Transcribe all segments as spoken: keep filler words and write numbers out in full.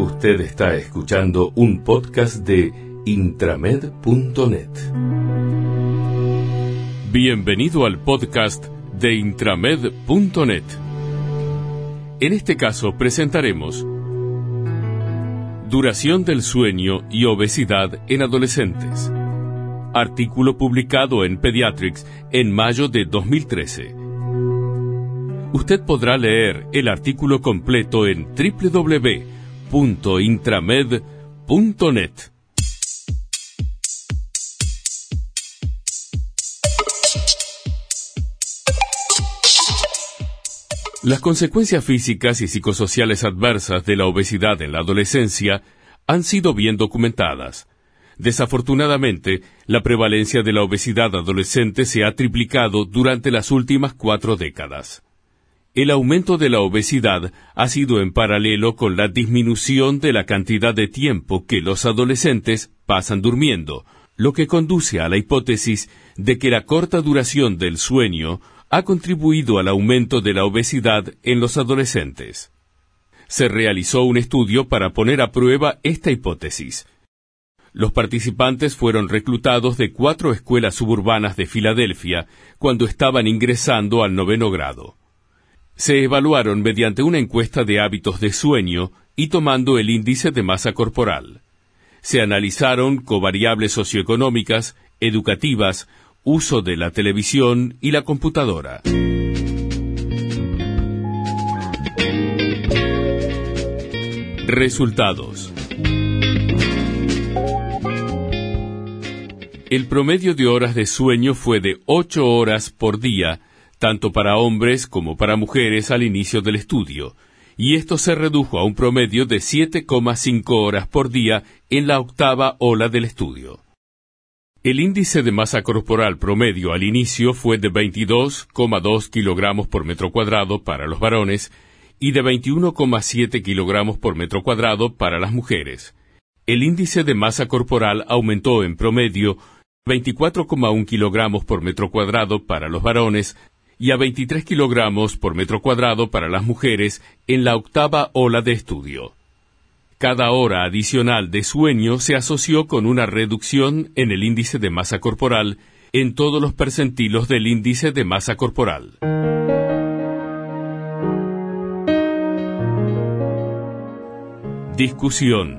Usted está escuchando un podcast de intramed punto net. Bienvenido al podcast de intramed punto net. En este caso presentaremos Duración del sueño y obesidad en adolescentes. Artículo publicado en Pediatrics en mayo de dos mil trece. Usted podrá leer el artículo completo en doble u doble u doble u punto intramed punto net. Las consecuencias físicas y psicosociales adversas de la obesidad en la adolescencia han sido bien documentadas. Desafortunadamente, la prevalencia de la obesidad adolescente se ha triplicado durante las últimas cuatro décadas. El aumento de la obesidad ha sido en paralelo con la disminución de la cantidad de tiempo que los adolescentes pasan durmiendo, lo que conduce a la hipótesis de que la corta duración del sueño ha contribuido al aumento de la obesidad en los adolescentes. Se realizó un estudio para poner a prueba esta hipótesis. Los participantes fueron reclutados de cuatro escuelas suburbanas de Filadelfia cuando estaban ingresando al noveno grado. Se evaluaron mediante una encuesta de hábitos de sueño y tomando el índice de masa corporal. Se analizaron covariables socioeconómicas, educativas, uso de la televisión y la computadora. Resultados. El promedio de horas de sueño fue de ocho horas por día, tanto para hombres como para mujeres al inicio del estudio, y esto se redujo a un promedio de siete coma cinco horas por día en la octava ola del estudio. El índice de masa corporal promedio al inicio fue de veintidós coma dos kilogramos por metro cuadrado para los varones y de veintiuno coma siete kilogramos por metro cuadrado para las mujeres. El índice de masa corporal aumentó en promedio veinticuatro coma uno kilogramos por metro cuadrado para los varones y a veintitrés kilogramos por metro cuadrado para las mujeres en la octava ola de estudio. Cada hora adicional de sueño se asoció con una reducción en el índice de masa corporal en todos los percentilos del índice de masa corporal. Discusión.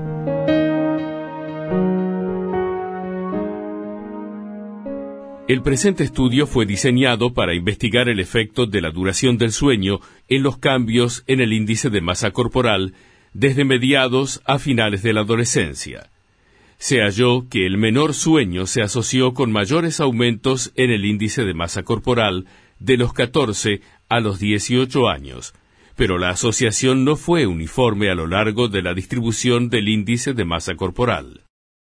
El presente estudio fue diseñado para investigar el efecto de la duración del sueño en los cambios en el índice de masa corporal desde mediados a finales de la adolescencia. Se halló que el menor sueño se asoció con mayores aumentos en el índice de masa corporal de los catorce a los dieciocho años, pero la asociación no fue uniforme a lo largo de la distribución del índice de masa corporal.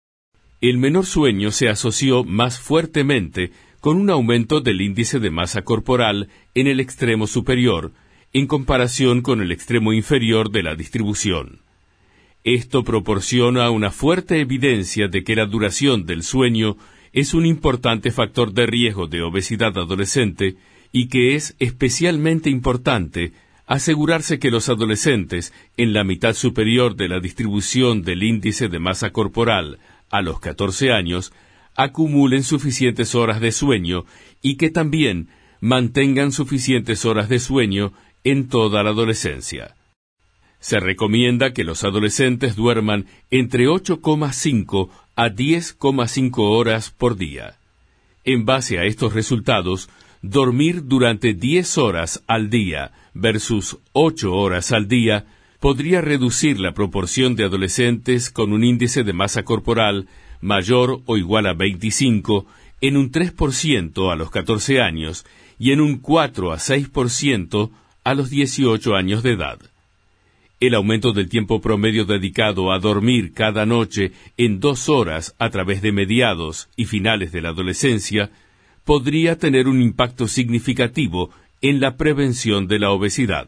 El menor sueño se asoció más fuertemente con un aumento del índice de masa corporal en el extremo superior, en comparación con el extremo inferior de la distribución. Esto proporciona una fuerte evidencia de que la duración del sueño es un importante factor de riesgo de obesidad adolescente y que es especialmente importante asegurarse que los adolescentes en la mitad superior de la distribución del índice de masa corporal a los catorce años acumulen suficientes horas de sueño y que también mantengan suficientes horas de sueño en toda la adolescencia. Se recomienda que los adolescentes duerman entre ocho coma cinco a diez coma cinco horas por día. En base a estos resultados, dormir durante diez horas al día versus ocho horas al día podría reducir la proporción de adolescentes con un índice de masa corporal mayor o igual a veinticinco en un tres por ciento a los catorce años y en un cuatro a seis por ciento a los dieciocho años de edad. El aumento del tiempo promedio dedicado a dormir cada noche en dos horas a través de mediados y finales de la adolescencia podría tener un impacto significativo en la prevención de la obesidad.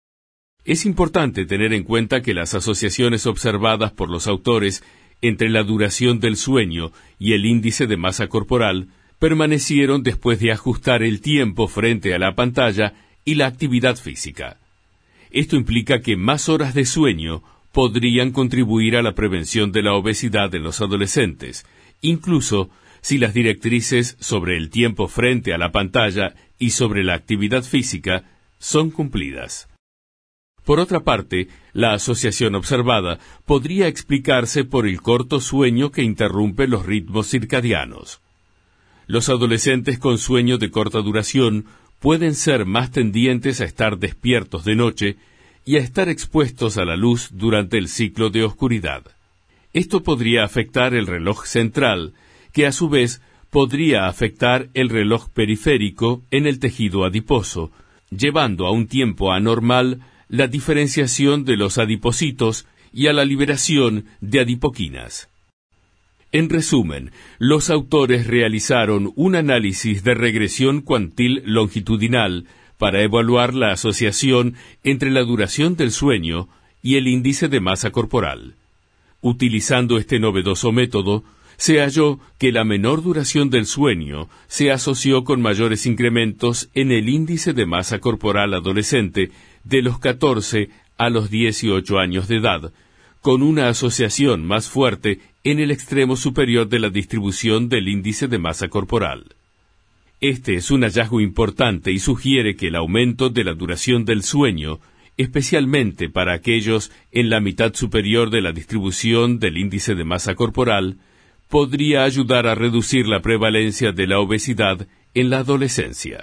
Es importante tener en cuenta que las asociaciones observadas por los autores entre la duración del sueño y el índice de masa corporal permanecieron después de ajustar el tiempo frente a la pantalla y la actividad física. Esto implica que más horas de sueño podrían contribuir a la prevención de la obesidad en los adolescentes, incluso si las directrices sobre el tiempo frente a la pantalla y sobre la actividad física son cumplidas. Por otra parte, la asociación observada podría explicarse por el corto sueño que interrumpe los ritmos circadianos. Los adolescentes con sueño de corta duración pueden ser más tendientes a estar despiertos de noche y a estar expuestos a la luz durante el ciclo de oscuridad. Esto podría afectar el reloj central, que a su vez podría afectar el reloj periférico en el tejido adiposo, llevando a un tiempo anormal la diferenciación de los adipocitos y a la liberación de adipoquinas. En resumen, los autores realizaron un análisis de regresión cuantil longitudinal para evaluar la asociación entre la duración del sueño y el índice de masa corporal. Utilizando este novedoso método, se halló que la menor duración del sueño se asoció con mayores incrementos en el índice de masa corporal adolescente de los catorce a los dieciocho años de edad, con una asociación más fuerte en el extremo superior de la distribución del índice de masa corporal. Este es un hallazgo importante y sugiere que el aumento de la duración del sueño, especialmente para aquellos en la mitad superior de la distribución del índice de masa corporal, podría ayudar a reducir la prevalencia de la obesidad en la adolescencia.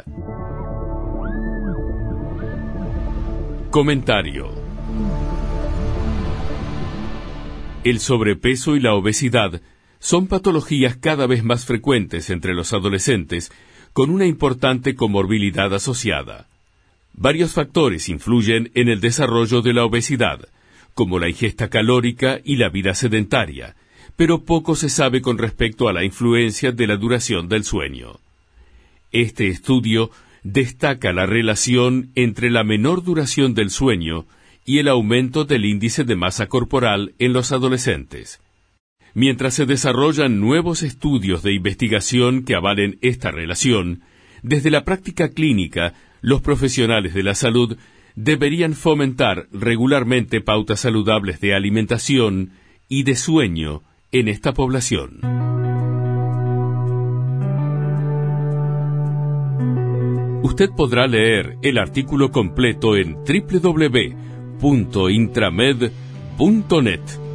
Comentario. El sobrepeso y la obesidad son patologías cada vez más frecuentes entre los adolescentes, con una importante comorbilidad asociada. Varios factores influyen en el desarrollo de la obesidad, como la ingesta calórica y la vida sedentaria, pero poco se sabe con respecto a la influencia de la duración del sueño. Este estudio destaca la relación entre la menor duración del sueño y el aumento del índice de masa corporal en los adolescentes. Mientras se desarrollan nuevos estudios de investigación que avalen esta relación, desde la práctica clínica, los profesionales de la salud deberían fomentar regularmente pautas saludables de alimentación y de sueño en esta población. Usted podrá leer el artículo completo en doble u doble u doble u punto intramed punto net.